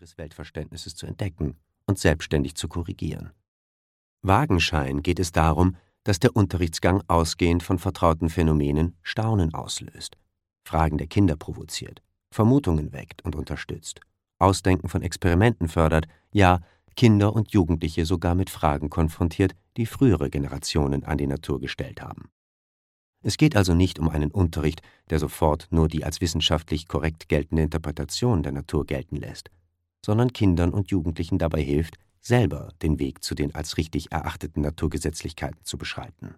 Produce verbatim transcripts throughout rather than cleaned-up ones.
ihres Weltverständnisses zu entdecken und selbstständig zu korrigieren. Wagenschein geht es darum, dass der Unterrichtsgang ausgehend von vertrauten Phänomenen Staunen auslöst, Fragen der Kinder provoziert, Vermutungen weckt und unterstützt, Ausdenken von Experimenten fördert, ja, Kinder und Jugendliche sogar mit Fragen konfrontiert, die frühere Generationen an die Natur gestellt haben. Es geht also nicht um einen Unterricht, der sofort nur die als wissenschaftlich korrekt geltende Interpretation der Natur gelten lässt, sondern Kindern und Jugendlichen dabei hilft, selber den Weg zu den als richtig erachteten Naturgesetzlichkeiten zu beschreiten.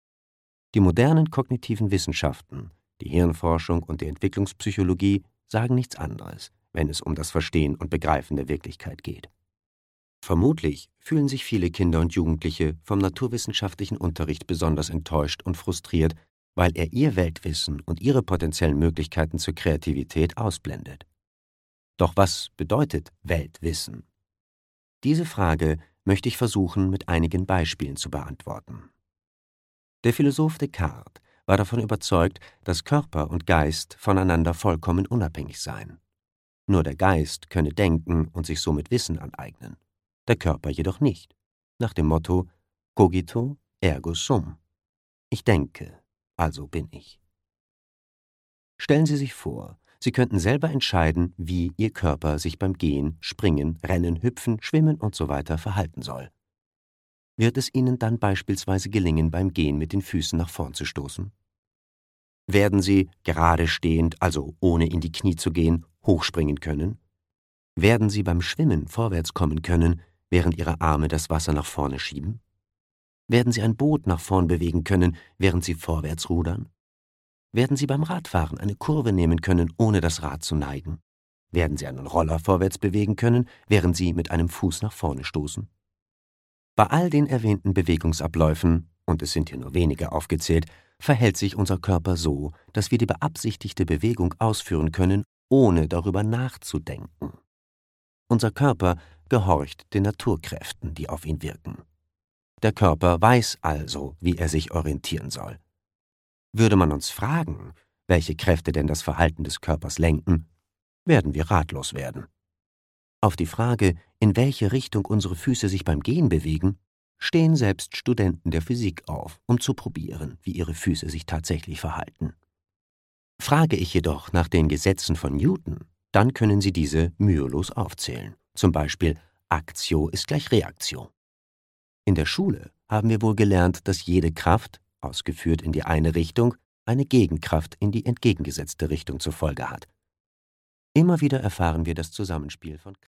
Die modernen kognitiven Wissenschaften, die Hirnforschung und die Entwicklungspsychologie sagen nichts anderes, wenn es um das Verstehen und Begreifen der Wirklichkeit geht. Vermutlich fühlen sich viele Kinder und Jugendliche vom naturwissenschaftlichen Unterricht besonders enttäuscht und frustriert, weil er ihr Weltwissen und ihre potenziellen Möglichkeiten zur Kreativität ausblendet. Doch was bedeutet Weltwissen? Diese Frage möchte ich versuchen, mit einigen Beispielen zu beantworten. Der Philosoph Descartes war davon überzeugt, dass Körper und Geist voneinander vollkommen unabhängig seien. Nur der Geist könne denken und sich somit Wissen aneignen, der Körper jedoch nicht, nach dem Motto cogito ergo sum. Ich denke, also bin ich. Stellen Sie sich vor, Sie könnten selber entscheiden, wie Ihr Körper sich beim Gehen, Springen, Rennen, Hüpfen, Schwimmen usw. verhalten soll. Wird es Ihnen dann beispielsweise gelingen, beim Gehen mit den Füßen nach vorn zu stoßen? Werden Sie gerade stehend, also ohne in die Knie zu gehen, hochspringen können? Werden Sie beim Schwimmen vorwärts kommen können, während Ihre Arme das Wasser nach vorne schieben? Werden Sie ein Boot nach vorn bewegen können, während Sie vorwärts rudern? Werden Sie beim Radfahren eine Kurve nehmen können, ohne das Rad zu neigen? Werden Sie einen Roller vorwärts bewegen können, während Sie mit einem Fuß nach vorne stoßen? Bei all den erwähnten Bewegungsabläufen, und es sind hier nur wenige aufgezählt, verhält sich unser Körper so, dass wir die beabsichtigte Bewegung ausführen können, ohne darüber nachzudenken. Unser Körper gehorcht den Naturkräften, die auf ihn wirken. Der Körper weiß also, wie er sich orientieren soll. Würde man uns fragen, welche Kräfte denn das Verhalten des Körpers lenken, werden wir ratlos werden. Auf die Frage, in welche Richtung unsere Füße sich beim Gehen bewegen, stehen selbst Studenten der Physik auf, um zu probieren, wie ihre Füße sich tatsächlich verhalten. Frage ich jedoch nach den Gesetzen von Newton, dann können Sie diese mühelos aufzählen. Zum Beispiel Actio ist gleich Reaktio. In der Schule haben wir wohl gelernt, dass jede Kraft, ausgeführt in die eine Richtung, eine Gegenkraft in die entgegengesetzte Richtung zur Folge hat. Immer wieder erfahren wir das Zusammenspiel von